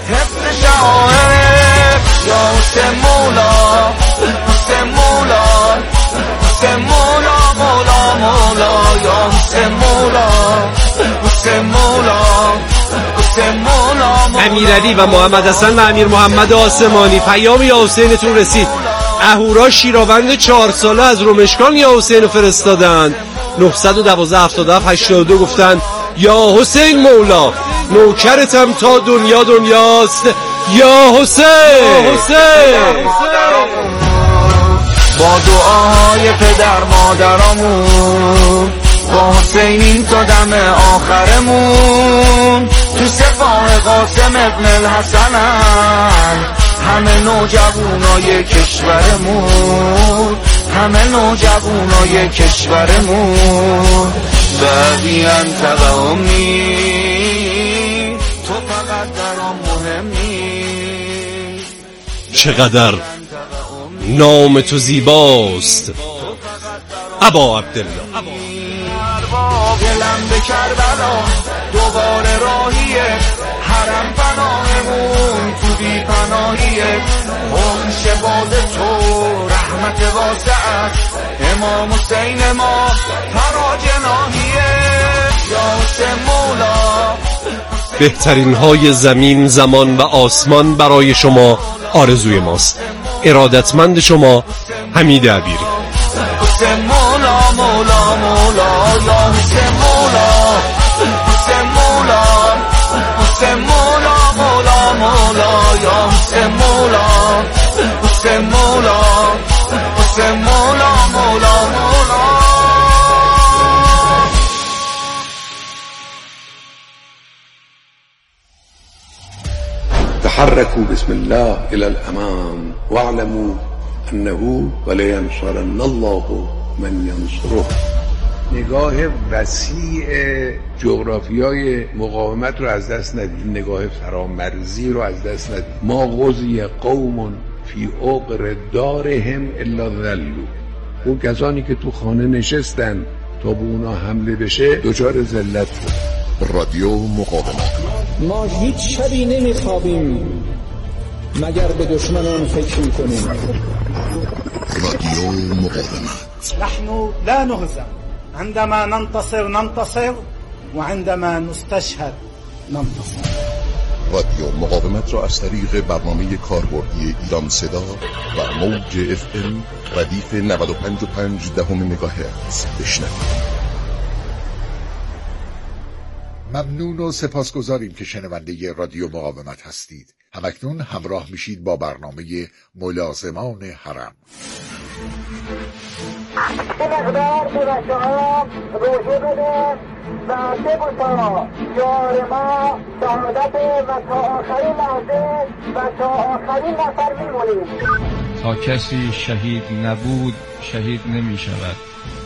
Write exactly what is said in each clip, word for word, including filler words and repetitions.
حفظ شعائر یا حسین مولا حسین مولا حسین مولا مولا مولا یا حسین مولا حسین مولا حسین مولا. امیرعلی و محمد حسن و امیر محمد آسمانی، پیام یا حسینتون رسید. اهورا شیراوند چهار ساله از رومشکان یا حسین فرستادن. نه یک دو هفتاد و هفت هشتاد و دو گفتن یا حسین مولا نوکرتم تا دنیا دنیاست یا حسین حسین. با دعای پدر مادرامون با حسین این تا دم آخرمون تو سپاه قاسم ابن الحسنن همه نوجوانای کشورمون همه نوجوانای کشورمون بقی انتقه امی تو فقط درام مهمی. چقدر نام تو زیباست ابا عبدالله. دلم به کربلا دوباره راهیه حرم پناهمون تو بی پناهیه خونش باز تو رحمت واسعت امام حسین ما فراجناهیه یا حسین مولا. بهترین های زمین زمان و آسمان برای شما آرزوی ماست. ارادتمند شما حمید عبیری. حسین مولا مولا مولا یا حسین مولا حسین مولا حسین مولا مولا مولا یا حسین مولا حسین مولا حسین مولا مولا مولا. تحركوا بسم الله إلى الأمام واعلموا انه ولینصرن الله من ینصره. نگاه وسیع جغرافیای مقاومت رو از دست ندید، نگاه فرامرزی رو از دست ندید. ما غزی قوم فی عقر دارهم الا ذلوا. اون کسانی که تو خانه نشستن تا به اونا حمله بشه دچار ذلت بود. رادیو مقاومت. ما هیچ شبی نمیخوابیم مگر به دشمنان فکر میکنیم. رادیو مقاومت. نحن لا نهزم عندما ننتصر ننتصر وعندما نستشهد ننتصر. رادیو مقاومت را از طریق برنامه کاربردی ایران صدا و موج اف ام ردیف نود و پنج و پنج دهم مگاهرتز بشنوید. ممنون و سپاسگزاریم که شنونده رادیو مقاومت هستید. همکنون همراه میشید با برنامه ملازمان حرم. به مقدار به بچه ها روژه بده و بگوشا یار ما شهادت و تا آخرین لحظه و تا آخرین نفر میمونیم. تا کسی شهید نبود شهید نمی شود.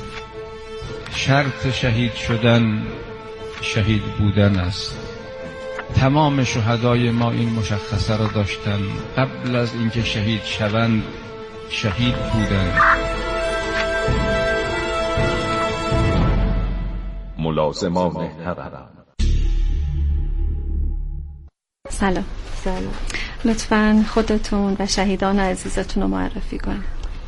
شرط شهید شدن شهید بودن است. تمام شهدای ما این مشخصه را داشتند. قبل از اینکه شهید شوند شهید بودند. ملازمان حرم. سلام. سلام. لطفاً خودتون و شهیدان عزیزتون رو معرفی کنید.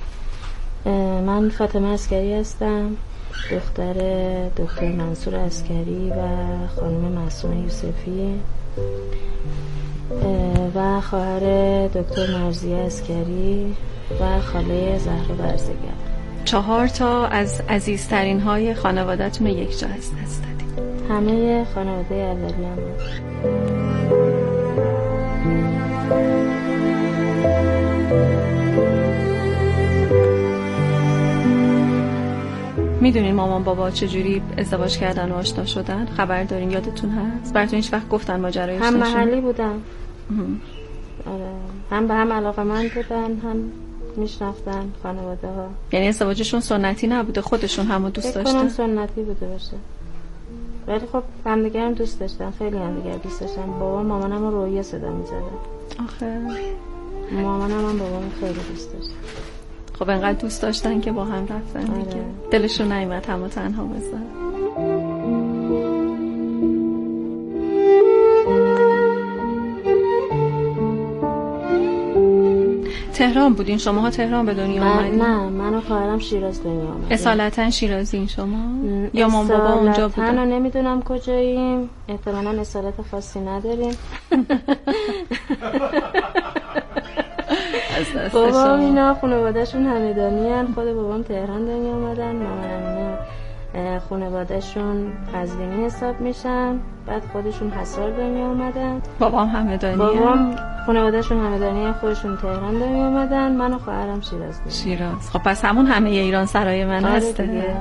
من فاطمه عسکری هستم، دختر دکتر منصور عسکری و خانم معصومه یوسفی و خواهر دکتر مرضیه عسکری و خاله زهرا برزگر. چهار تا از عزیزترین های خانواده‌تون رو یک جا از دست دادید. همه خانواده اولی هم میدونین مامان بابا چجوری ازدواج کردن و آشنا شدن؟ خبر دارین؟ یادتون هست؟ براتون هیچ وقت گفتن ماجرای هم محلی بودن. آره. هم به هم علاقه‌مند بودن، هم میشناختن خانواده ها. یعنی ازدواجشون سنتی نبوده، خودشون همو دوست داشتن؟ فکر کنم سنتی بوده باشه. ولی خب همدیگه هم دوست داشتن، خیلی همدیگه دوست داشتن. بابا مامانم رو رویه صدا می‌زدن. آخه مامانم هم بابام خیلی دوست داشت. خب انقدر دوست داشتن که با هم رفتن دیگه. آره. دلشون نیامد همو تنها بذارن. تهران بودین شماها؟ تهران به دنیا اومدین؟ نه من و خواهرم شیراز دنیا اومدیم. اصالتا شیرازین شما یا مام بابا اونجا بودن؟ اصالتا نمیدونم کجاییم، احتمالاً اصالت خاصی نداریم. بابا اینا خانواده‌شون همدانی هن. خود بابام تهران دنیا اومدن، مامانم اینا خانواده‌شون قزوینی حساب میشن، بعد خودشون حصار دنیا اومدن. بابام همدانی بابام خانواده‌شون همدانی، خودشون تهران دنیا اومدن، من و خواهرم شیراز دنیا. شیراز. خب پس همون همه ایران سرای من آره هسته دیگه.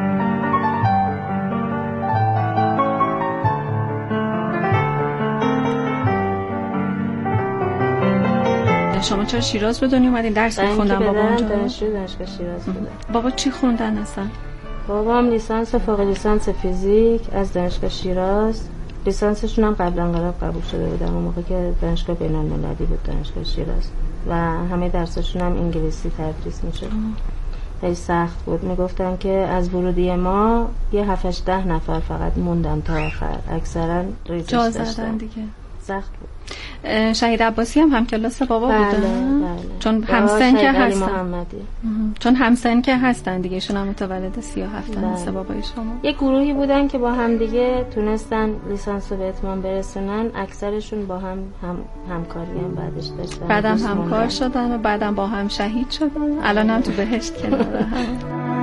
شما چرا شیراز به دنیا اومدین؟ درس می‌خوندن بابا اونجا؟ دانشجو دانشگاه شیراز بودن. بابا چی خوندن اصلا؟ بابام لیسانس و فوق لیسانس فیزیک از دانشگاه شیراز. لیسانسشون هم قبل انقلاب قبول شده بودن، اون موقع که دانشگاه بین‌المللی بود دانشگاه شیراز، و همه درساشون هم انگلیسی تدریس می‌شد. خیلی سخت بود. میگفتن که از ورودی ما یه هفت ده نفر فقط موندن تا آخر، اکثرا ریزش داشتن دیگه. سخت بود. شهید عباسی هم هم کلاس بابا بله، بودن؟ بله. چون همسن که هستن. محمدی. چون همسن که هستن دیگه، ایشون هم متولد سی و هفت مثل بابای شما. یه گروهی بودن که با هم دیگه تونستن لیسانس رو به اتمام برسونن، اکثرشون با هم هم همکاری هم بعدش داشتن، بعدم همکار شدن و بعدم با هم شهید شدن، الان هم تو بهشت کنار هم.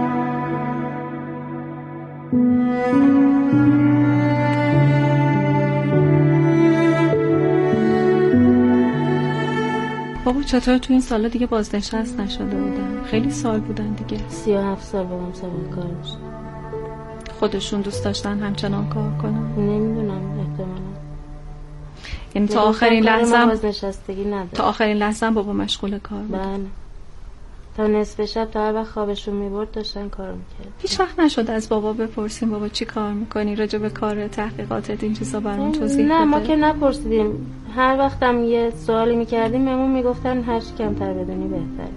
بابا چطور تو این سالا دیگه بازنشست نشده بودن؟ خیلی سال بودن دیگه. سی و هفت سال بودم سابق کار داشتم. خودشون دوست داشتن همچنان کار کنن؟ نمیدونم، احتمالا. یعنی تا آخرین لحظه هم بازنشستگی نداره. تا آخرین لحظه هم بابا مشغول کار بود. بله. تا نصف شب تا هر وقت خوابشون میبرد داشتن کار میکرد. هیچ وقت نشد از بابا بپرسیم بابا چی کار میکنی، راجع به کار تحقیقاتت این چیزا برامون توضیح بده؟ نه ما که نپرسیدیم. هر وقتم یه سوالی میکردیم بهمون میگفتن هر چی کمتر بدونی بهتره.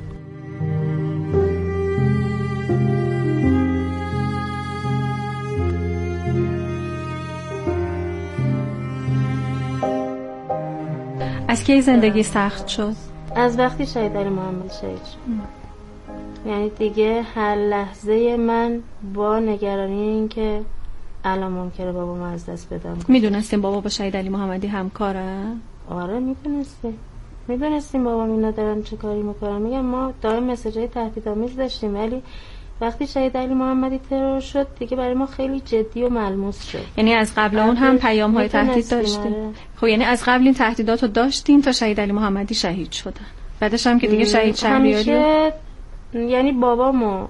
از کی زندگی سخت شد؟ از وقتی شهید علی محمدی شهید شد. یعنی دیگه هر لحظه من با نگرانی این که الان ممکنه بابامو از دست بدم. میدونستیم بابا با شهید علی محمدی همکاره؟ آره میدونستیم. میدونستیم بابام اینا دارن چه کاری میکنن. میگم ما دائم مسیجای تهدیدآمیز داشتیم، ولی وقتی شهید علی محمدی ترور شد دیگه برای ما خیلی جدی و ملموس شد. یعنی از قبل اون هم پیام های تهدید داشتیم؟ خب یعنی از قبل این تهدیدات رو داشتین تا شهید علی محمدی شهید شدن، بعدش هم که دیگه شهید شهریاری. یعنی بابامو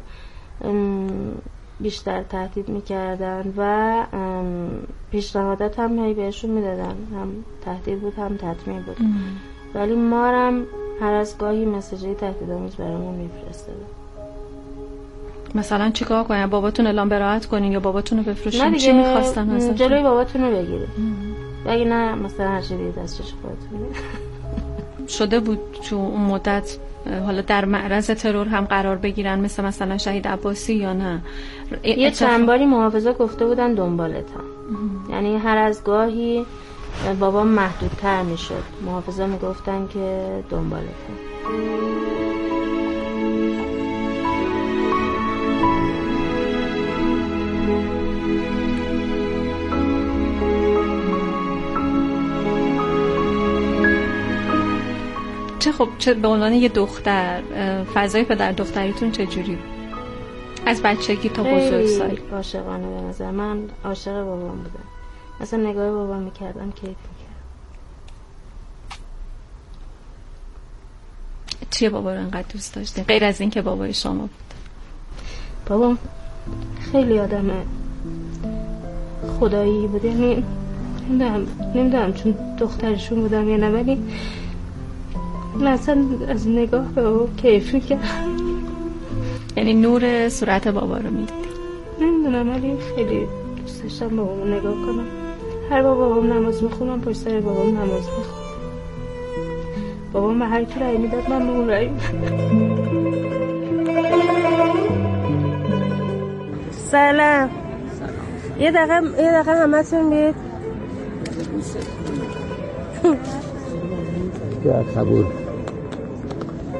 بیشتر تهدید میکردن و پیشنهادات هم هی بهشون میدادن، هم تهدید بود هم تطمیع بود. ام. ولی ما هم هر از گاهی مسیجای تهدیدآمیز برامون میفرستادن. مثلا چیکار کنین؟ باباتون اعلام براءت کنین یا باباتون رو بفروشین؟ چی می‌خواستن ازتون؟ جلوی باباتون رو بگیرید. اگه نه مثلا هر چیزی دستش خودتون. شده بود تو اون مدت حالا در معرض ترور هم قرار بگیرن مثل مثلا شهید عباسی یا نه؟ یه چند باری محافظا گفته بودن دنبالتن. یعنی هر از گاهی بابام محدودتر میشد، محافظا میگفتن که دنبالتن. چه خب چه به عنوان یه دختر فضای پدر دختریتون چجوری بود؟ از بچگی تا بزرگسالی؟ عاشقانه به نظر من. عاشق بابام بودم، مثلا نگاه بابام میکردم کیف میکردم. چیه بابا رو انقدر دوست داشتین غیر از این که بابای شما بود؟ بابام خیلی آدم خدایی بود، یعنی نمیدونم نمیدونم چون دخترشون بودم یا نه، ولی مثلا از نگاه به بابا کیف میکردم. یعنی نور صورت بابا رو میدیدی؟ نمیدونم ولی خیلی دوست داشتم بابامو نگاه کنم. هر بار بابام نماز میخونم پشت سر بابام نماز میخونم. بابام به هر کی رأی میداد من به اون رأی سلام. یه دقیقه یه دقیقه همتون بیاید. یا قبول.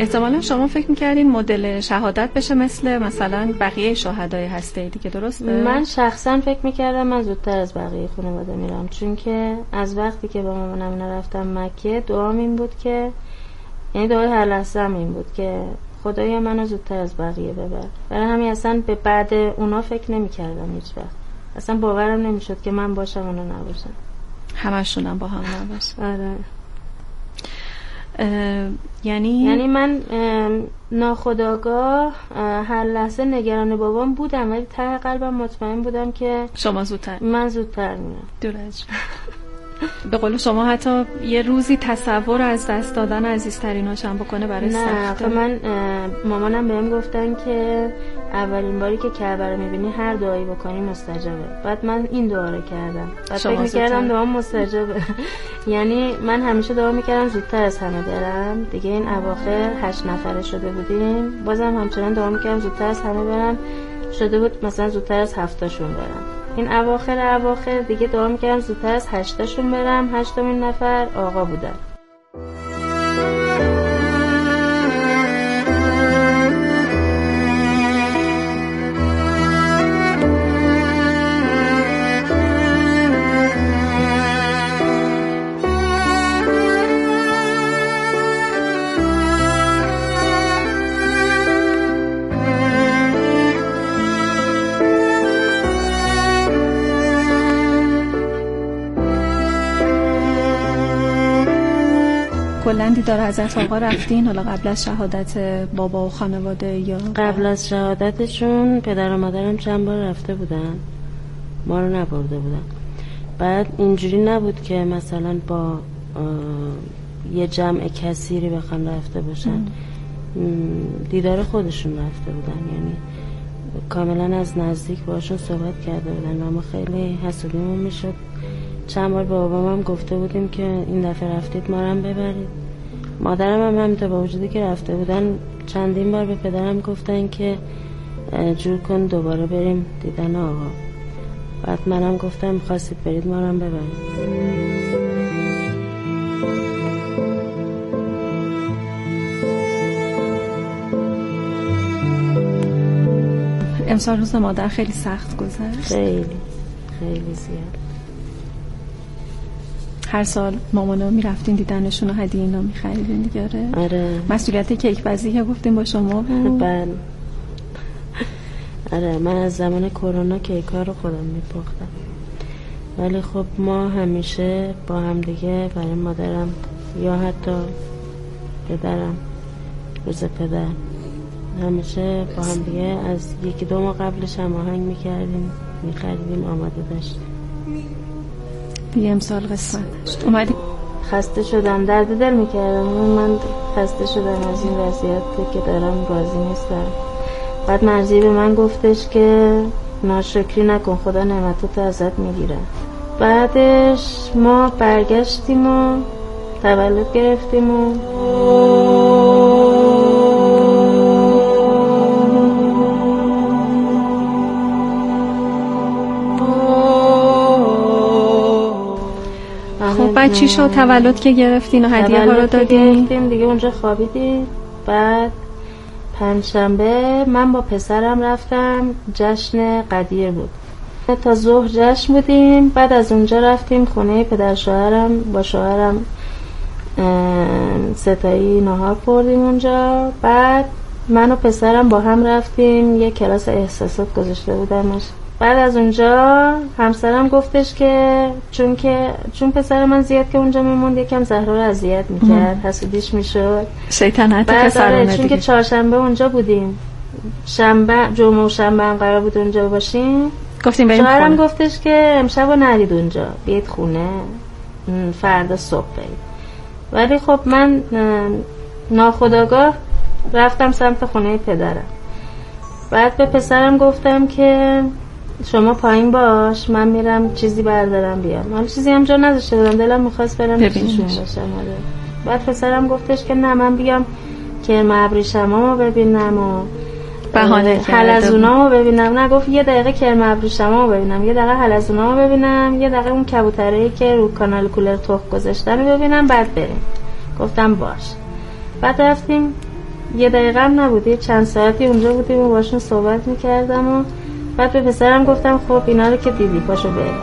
احتمالا شما فکر می‌کردین مدل شهادت بشه مثل مثلا بقیه شهدای هسته‌ای دیگه، درسته؟ من شخصا فکر می‌کردم من زودتر از بقیه خانواده میرم، چون که از وقتی که با مامانم نرفتم مکه دعام این بود که، یعنی دعای هر لحظه‌ام این بود که خدایا منو زودتر از بقیه ببر. برای همین اصلا به بعد اونا فکر نمی‌کردم هیچ وقت. اصلا باورم نمی‌شد که من باشم اونا نباشن. همشونم با هم نباشن. آره. یعنی یعنی من ناخودآگاه هر لحظه نگران بابام بودم، ولی ته قلبم مطمئن بودم که شما زودتر من زودتر میرم. درست. به قول شما حتی یه روزی تصور از دست دادن عزیزتریناش هم بکنه برای سخته. نه، من مامانم بهم گفتن که اولین باری که کعبه رو میبینی هر دعایی بکنی مستجابه. بعد من این دعا رو کردم. بعد فکر می‌کردم دعا مستجابه. یعنی من همیشه دعا میکردم زودتر از همه برم. دیگه این اواخر هشت نفره شده بودیم، بازم همچنان دعا میکردم زودتر از همه برم. شده بود مثلا زودتر از هفتاشون برم. این اواخر اواخر دیگه دعا میکردم زودتر از هشتاشون برم. هشتمین نفر آقا بودن. کلاً دیدار حضرت آقا رفتین حالا قبل از شهادت بابا و خانواده؟ یا قبل از شهادتشون پدر و مادرم چند بار رفته بودن، ما رو نبرده بودن. بعد اینجوری نبود که مثلا با یه جمع کثیری بخوان رفته باشن، دیدار خودشون رفته بودن، یعنی کاملا از نزدیک باشون صحبت کرده بودن و ما خیلی حسودیمون میشد. چند بار با بابام هم گفته بودیم که این دفعه رفتید ما رو هم ببرید. مادرم هم همینطور، با وجودی که رفته بودن چندین بار به پدرم گفتن که جور کن دوباره بریم دیدن آقا. بعد منم گفتم خواستید برید ما رو هم ببرید. امسال روز مادر خیلی سخت گذشت. خیلی خیلی زیاد. هر سال مامانا میرفتین دیدنشون و هدیه اینا میخریدین دیگه؟ آره. مسئولیت کیک بازی که گفتیم با شما بود؟ بله. آره، من از زمان کرونا کیکا رو خودم میپختم، ولی خب ما همیشه با هم دیگه برای مادرم یا حتی پدرم روز پدر همیشه با هم دیگه از یکی دو ماه قبلش هم آهنگ میکردیم، میخریدیم، آماده داشتیم. دیگه امسال قسمت داشت. اومدی؟ خسته شدم، درد دل میکردم. من خسته شدم از این وضعیت که دارم، راضی نیستم. بعد مرزی به من گفتش که ناشکری نکن، خدا نعمتاتو ازت میگیره. بعدش ما برگشتیم و تولد گرفتیم و خب بعد چی شد؟ تولد که گرفتین و هدیه ها رو دادین دیگه، اونجا خوابیدیم. بعد پنجشنبه من با پسرم رفتم، جشن قدیر بود، تا ظهر جشن بودیم. بعد از اونجا رفتیم خونه پدر شوهرم، با شوهرم ستایی نهار خوردیم اونجا. بعد من و پسرم با هم رفتیم یه کلاس احساسات گذاشته بودمش. بعد از اونجا همسرم گفتش که چون که چون پسر من زیاد که اونجا میموند یکم زهرا رو اذیت میکرد، حسودیش میشد، شیطنت پسرانه دیگه. چون که چهارشنبه اونجا بودیم، شنبه جمعه و شنبه هم قرار بود اونجا باشیم، گفتیم بریم خونه. شوهرم گفتش که امشب رو نرید اونجا، بیاید خونه، فردا صبح برید. ولی خب من ناخودآگاه رفتم سمت خونه پدرم. بعد به پسرم گفتم که شما پایین باش، من میرم چیزی بردارم بیام. من چیزی هم جا نذاشته بودم، دلم میخواست برم پیششون باشم. بعد پسرم گفتش که نه من بیام کرم ابریشمامو ببینم و بهانه کرده حلزونامو ببینم. نه، گفت یه دقیقه کرم ابریشمامو ببینم، یه دقیقه حلزونامو ببینم، یه دقیقه اون کبوتره‌ای که رو کانال کولر تخم گذاشتن ببینم، بعد بریم. گفتم باش. بعد رفتیم یه دقیقه هم نبود، یه چند ساعتی اونجا بودیم و باشون صحبت میکردم و بعد به پسرم گفتم خب اینا رو که دیدی پاشو بریم.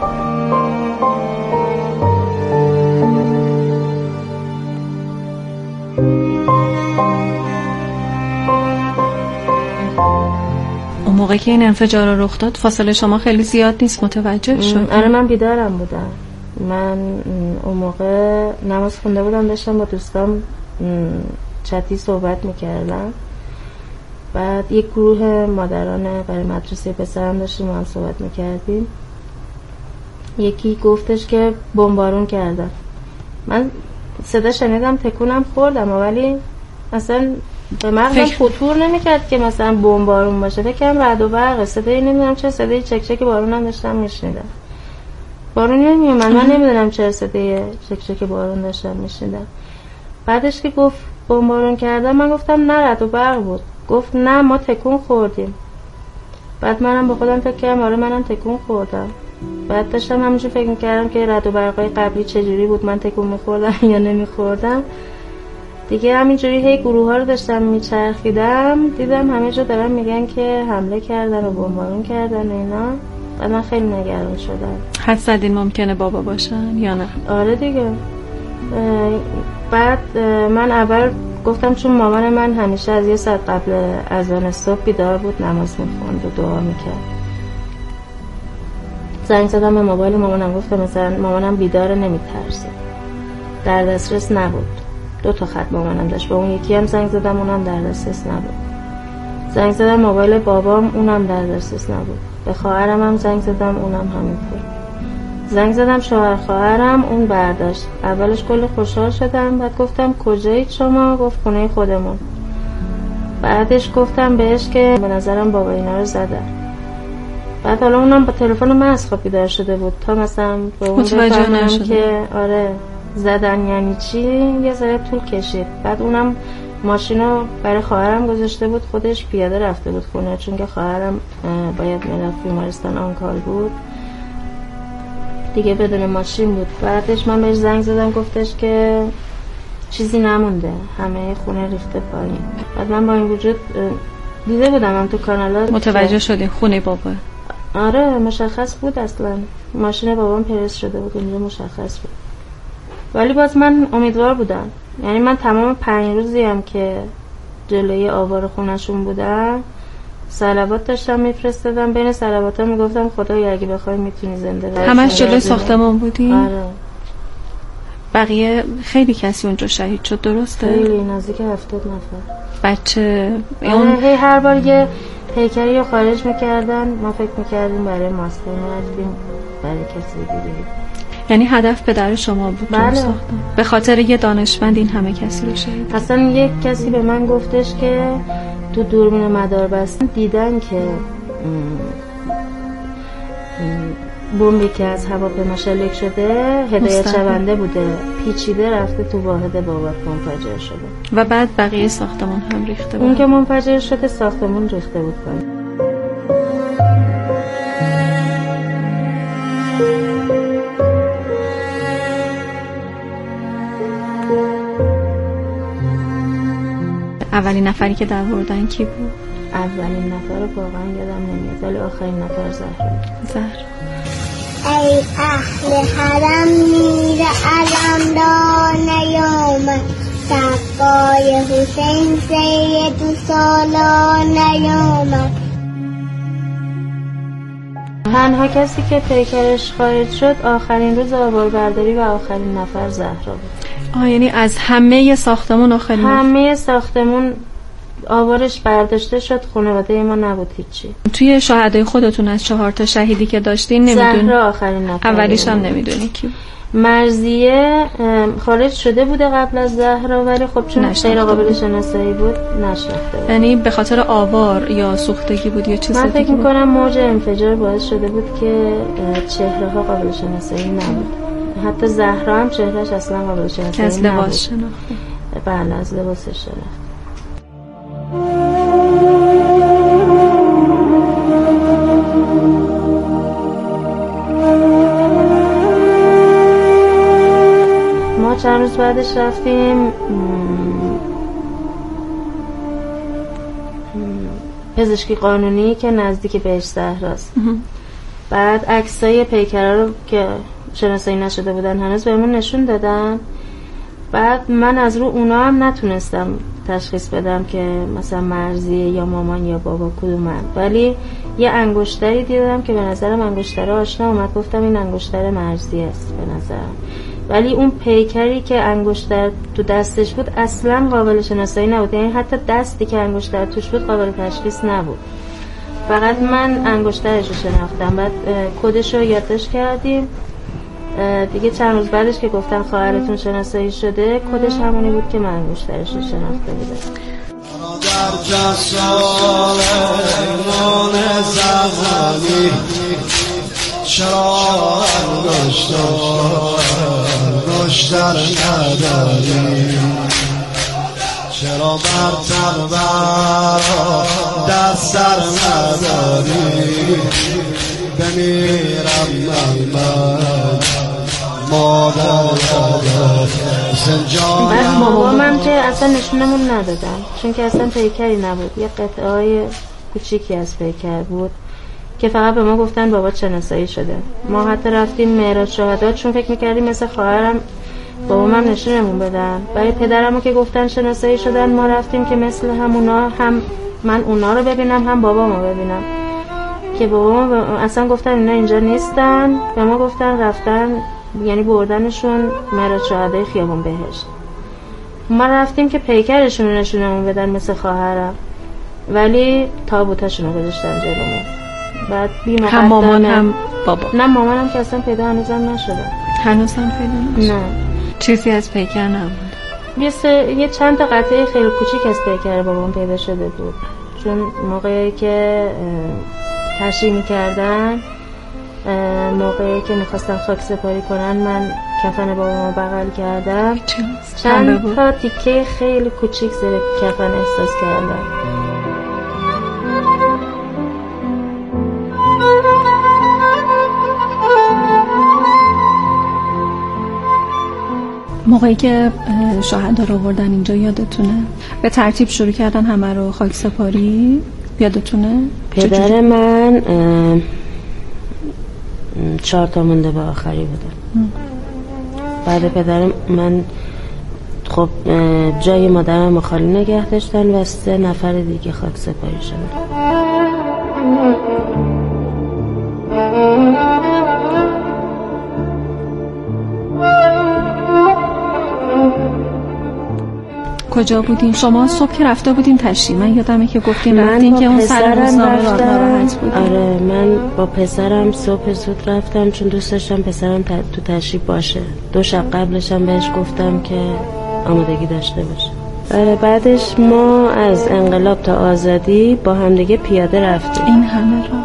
اون موقع که این انفجار رخ داد فاصله شما خیلی زیاد نیست، متوجه شد؟ آره من بیدارم بودم. من اون موقع نماز خونده بودم، داشتم با دوستام چتی صحبت میکردم. بعد یک گروه مادران برای مدرسه پسرم داشتیم و هم صحبت میکردیم. یکی گفتش که بمبارون کردن. من صدا شنیدم تکونم خوردم ولی اصلا به مغزم خطور نمیکرد که مثلا بمبارون باشه. فکرم رعد و برق، صدایی نمیدونم چه صدایی چک چک بارون هم داشتم میشنیدم. بارون نمیومد، من نمیدونم چه صدای چک چک بارون داشتم میشنیدم. بعدش که گفت بمبارون کردن من گفتم نه رعد و برق بود. گفت نه ما تکون خوردیم. بعد منم با خودم فکر کردم آره منم تکون خوردم. بعد داشتم همونجور فکر میکردم که رعد و برقای قبلی چجوری بود، من تکون میخوردم یا نمیخوردم. دیگه همینجوری هی گروه ها رو داشتم میچرخیدم، دیدم همه جا دارن میگن که حمله کردن و بمبارون کردن و اینا. بعد من خیلی نگران شدم. حد زدین ممکنه بابا باشن یا نه؟ آره دیگه. بعد من اول گفتم چون مامان من همیشه از یه ساعت قبل اذان صبح بیدار بود، نماز میخوند و دعا میکرد. زنگ زدم به موبایل مامانم، گفتم مثلا مامانم بیداره نمیترسه، در دسترس نبود. دو تا خط مامانم داشت، با اون یکی هم زنگ زدم اونم در دسترس نبود. زنگ زدم موبایل بابام، اونم در دسترس نبود. به خواهرم هم زنگ زدم، اونم همینطور. زنگ زدم شوهر خواهرم، اون برداشت. اولش کلی خوشحال شدم، بعد گفتم کجایید شما؟ گفت خونه خودمون. بعدش گفتم بهش که به نظرم بابا اینا رو زدن. بعد حالا اونم با تلفن من از خواب بیدار شده بود تا مثلا به اون بفهمم که آره زدن یعنی چی. یه ذره طول کشید. بعد اونم ماشینو برای خواهرم گذاشته بود، خودش پیاده رفته بود خونه چون که خواهرم باید میرفت بیمارستان آنکال بود دیگه، بدون ماشین بود. بعدش من بهش زنگ زدم، گفتش که چیزی نمونده، همه خونه ریخته پایین. بعد من با این وجود دیده بودم هم تو کانالات متوجه شدی خونه بابا؟ آره مشخص بود، اصلا ماشین بابام پرس شده بود اونجا، مشخص بود. ولی باز من امیدوار بودم. یعنی من تمام پنج روزی هم که جلوی آوار خونشون بودم صلوات داشتم میفرستادم، بین صلوات‌ها میگفتم خدایا اگه بخوای میتونی زنده باشی. همش جلوی ساختمان بودی؟ آره. بقیه خیلی کسی اونجا شهید شد درسته؟ خیلی نزدیک هفتاد نفر بچه. اون هی هر بار یه پیکری رو خارج میکردن، ما فکر میکردیم برای ماسکو رفتیم برای کسی دیگه. یعنی هدف پدر شما بود؟ بله. به خاطر یه دانشمند این همه کسی رو شهید؟ اصلا یک کسی به من گفتش که تو دوربین مداربسته دیدن که بمبی که از هواپیما شلیک شده هدایت شونده بوده، پیچیده رفته تو واحد بابات منفجر شده و بعد بقیه ساختمان هم ریخته بود. اون که منفجر شده ساختمان ریخته بود پایین. اولین نفری که در بردن کی بود؟ اولین نفر رو واقعا یادم نمیاد ولی آخرین نفر زهرا. زهرا. ای اهل حرم میر علمدار نیامد، سقای حسین سید و سالار نیامد. تنها کسی که پیکرش خارج شد آخرین روز آواربرداری و آخرین نفر زهرا بود. آه یعنی از همه ساختمون آخرین همه ساختمون آوارش برداشته شد، خانواده ما نبود هیچی. توی شهدای خودتون از چهار تا شهیدی که داشتین نمیدونی؟ زهرا آخرین نفر. اولیش هم نمیدونی کی؟ مرضیه خارج شده بوده قبل از زهرا ولی خب چون غیر قابل شناسایی بود نشناخته بود. یعنی به خاطر آوار یا سوختگی بود یا چیز دیگه؟ من فکر میکنم موج انفجار باعث شده بود که چهره ها قابل شناسایی نبود. حتی زهرا هم چهرهش اصلا قابل شناسایی نبود. از لباس شناخته. بله از لباسش شناخته. ما چند روز بعدش رفتیم پزشکی قانونی که نزدیک بهش صحراست. بعد عکسای پیکرا رو که شناسایی نشده بودن هنوز بهمون نشون دادن. بعد من از رو اونا هم نتونستم تشخیص بدم که مثلا مرزیه یا مامان یا بابا کدومن، ولی یه انگشتری دیدم که به نظرم انگشتر آشنا اومد، گفتم این انگشتر مرزی است به نظرم. ولی اون پیکری که انگشتر تو دستش بود اصلا قابل شناسایی نبود، یعنی حتی دستی که انگشتر توش بود قابل تشخیص نبود. فقط من انگشترش رو شناختم. بعد کدش رو یادداشت کردیم دیگه. چند روز بعدش که گفتن خواهرتون شناسایی شده، کدش همونی بود که من انگشترش رو شناخته بودم. در جسال ایمان زمانی چرا انگشتر انگشتر نداری، چرا بر تن برا در سر نداری، بمیرم من من مادر سنجان. بعد بابامم که اصلا نشونمون ندادن چون که اصلا پیکری نبود، یه قطعه های کوچیکی از پیکر بود که فقط به ما گفتن بابا شناسایی شده. ما حتی رفتیم معراج شهدا چون فکر میکردیم مثل خواهرم بابامم نشونمون بدن. برای پدرمو که گفتن شناسایی شدن ما رفتیم که مثل همونا هم من اونا رو ببینم هم بابامو ببینم، که بابامو اصلا گفتن اینا اینجا نیستن، به ما گفتن رفتن یعنی بردنشون معراج شهدای خیابون بهشت. ما رفتیم که پیکرشون رو نشونمون بدن مثل خواهرم، ولی تابوتشون رو گذاشتن جلومون. بعد بی مقدمه هم مامان هم بابا. نه مامانم که اصلا پیدا هنوزم نشده. هنوزم پیدا نشده؟ نه چیزی از پیکر نبود. یه, س... یه چند تا قطعه خیلی کوچیک از پیکر بابام پیدا شده بود، چون موقعی که تشریح می‌کردن، موقعی که می‌خواستم خاک سپاری کنن، من کفن بابامو بغل کردم، چند تا تیکه خیلی کوچیک زیر کفن احساس کردم. موقعی که شهدا رو آوردن اینجا یادتونه؟ به ترتیب شروع کردن همه رو خاک سپاری، یادتونه؟ پدر من چهار تا مونده به آخری بودن. بعد پدر من خب جای مادرم خالی نگه داشتن و سه نفر دیگه خاک سپاری شدن. کجا بودین؟ شما صبح که رفته بودین تشریح، من یادمه که گفتین رفتین که اون سر روزنامه را ناراحت بودین. آره من با پسرم صبح زود رفتم چون دوست داشتم پسرم تو تشریح باشه. دو شب قبلش هم بهش گفتم که آمادگی داشته باشه. آره بعدش ما از انقلاب تا آزادی با همدیگه پیاده رفتیم. این همه را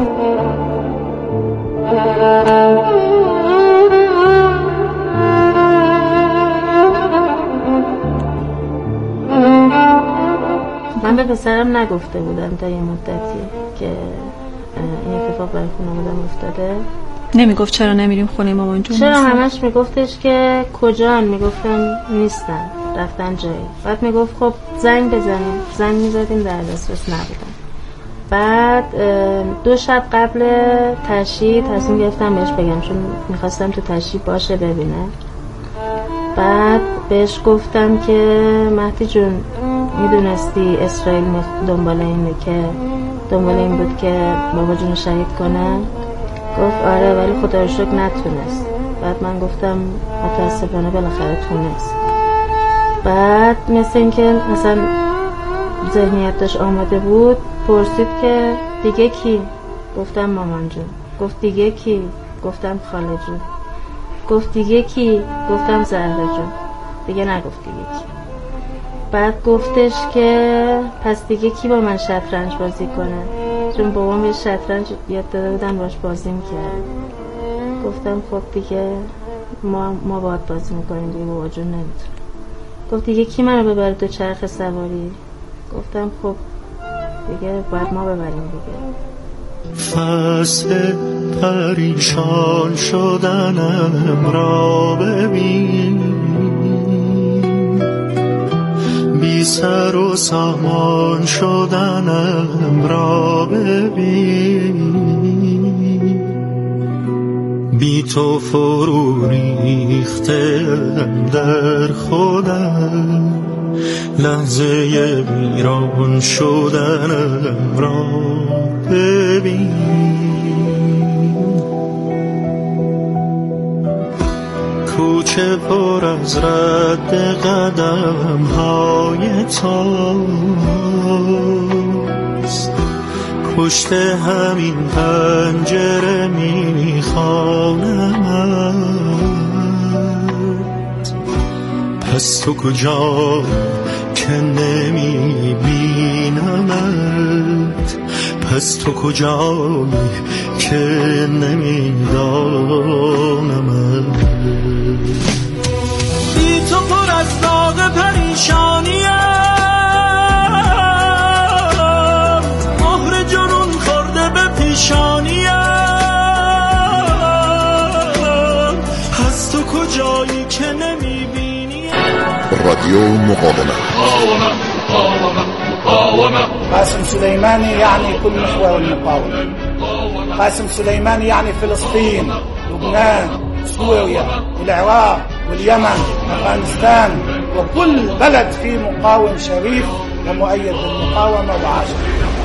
من به پسرم نگفته بودم تا یه مدتی که این اتفاق برای خانواده‌ام افتاده. نمیگفت چرا نمیریم خونه مامان جون؟ چرا همش میگفتش که کجان؟ میگفتم نیستن، رفتن جایی. بعد میگفت خب زنگ بزنیم. زنگ میزدیم، در دسترس نبودن. بعد دو شب قبل تشییع تصمیم گرفتم بهش بگم چون میخواستم تو تشییع باشه ببینه. بعد بهش گفتم که مهدی جون میدونستی اسرائیل دنبال اینه که دنبال این بود که بابا جون شهید کنه؟ گفت آره ولی خدا رو شکر نتونست. بعد من گفتم متاسفانه بالاخره تونست. بعد مثل این که مثلا ذهنیت داشت آماده بود، پرسید که دیگه کی؟ گفتم مامان جون. گفت دیگه کی؟ گفتم خاله جون. گفت دیگه کی؟ گفتم زهره جون. دیگه نگفت دیگه کی. بعد گفتش که پس دیگه کی با من شطرنج بازی کنه؟ چون بابام به شطرنج یاد داده بودن باش بازی میکرد. گفتم خب دیگه ما ما باید بازی میکنیم دیگه، بابا جون نمیتونه. گفت دیگه کی منو ببره دو چرخ سواری؟ گفتم خب دیگه باید ما ببریم دیگه. فصل پریشان شدنم را ببین، بی بی سر و سامان شدنم را ببین، بی تو فرو ریختم در خودم، لحظه ویران شدنم را ببین. کوچه پر از رد قدم های تاست، پشت همین پنجره میخوانمت. پس تو کجا که نمیبینمت، پس تو کجا که نمیدانمت. بی تو پر از داغ پریشانیم، مهر جنون خورده به پیشانیم. از تو کجایی که نمیبینی. رادیو مقاومت. قاسم سليماني يعني كل الإخوة والمقاومة. قاسم سليماني يعني فلسطين، لبنان، سوريا، العراق واليمن، أفغانستان، وكل بلد فيه مقاوم شريف ومؤيد بالمقاومة وعاشر.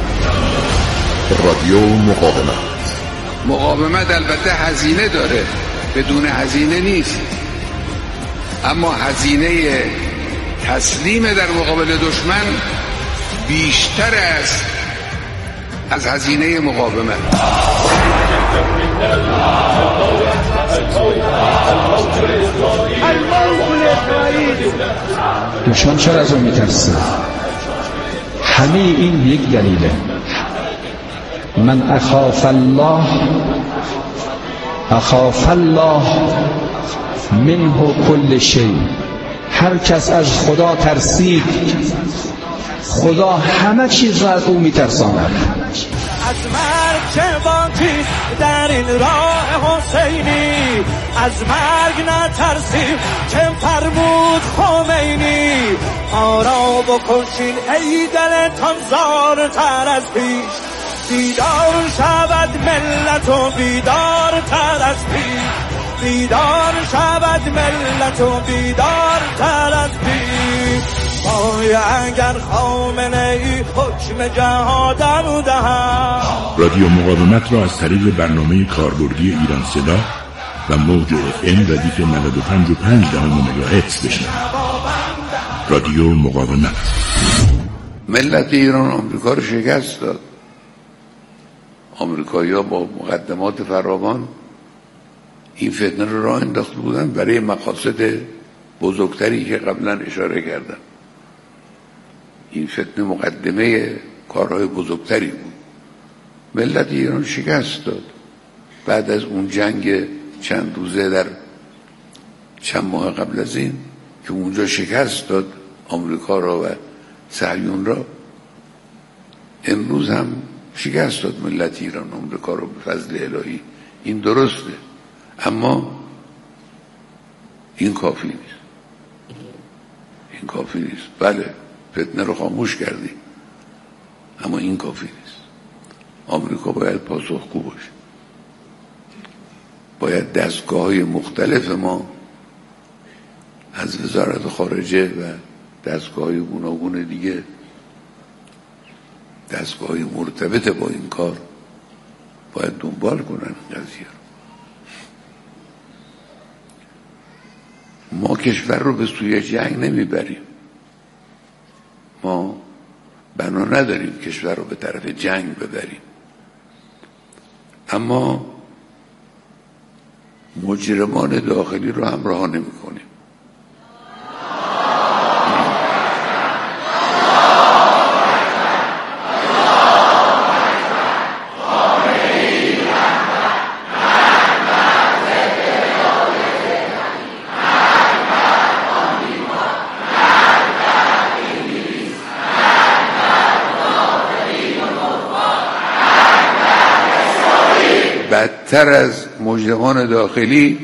رادیو مقاومت. مقاومت البته هزینه داره، بدون هزینه نیست، اما هزینه تسلیم در مقابل دشمن بیشتر است از هزینه مقاومت. دشمن چرا از اون میترسه؟ همه این یک دلیله. من اخاف الله اخاف الله منه کل شیء. هر کس از خدا ترسید، خدا همه چیز را از او میترساند. از مرگ چه باکی در این راه حسینی، از مرگ نترسیم که فرمود خمینی. آرا بکشین ای دلتان زارتر از پیش، بیدار شود ملت و بیدار تر از پیش، بیدار شود ملت و بیدار تر از پیش. وای اگر خامنه ای حکم جهادم دهد. رادیو مقاومت را از طریق برنامه کاربردی ایران صدا و موج اف ام ردیف نود و پنج و پنج دهم مگاهرتز بشنوید. رادیو مقاومت. ملت ایران آمریکا رو شکست داد. آمریکایی‌ها با مقدمات فراوان این فتنه رو راه انداخته بودن برای مقاصد بزرگتری که قبلا اشاره کردم. این فتنه مقدمه کارهای بزرگتری بود. ملت ایران شکست داد. بعد از اون جنگ چند روزه در چند ماه قبل از این که اونجا شکست داد آمریکا را و صهیون را، امروز هم شکست داد ملت ایران آمریکا را به فضل الهی. این درسته، اما این کافی نیست. این کافی نیست. بله فتنه رو خاموش کردیم، اما این کافی نیست. آمریکا باید پاسخگو باشه. باید دستگاه‌های مختلف ما از وزارت خارجه و دستگاه‌های گوناگون دیگه، دستگاه‌های مرتبط با این کار باید دنبال کنن قضیه رو. ما کشور رو به سوی جنگ نمیبریم. ما بنا نداریم کشور رو به طرف جنگ ببریم، اما مجرمان داخلی رو همراه نمی کنیم. بدتر از مجرمان داخلی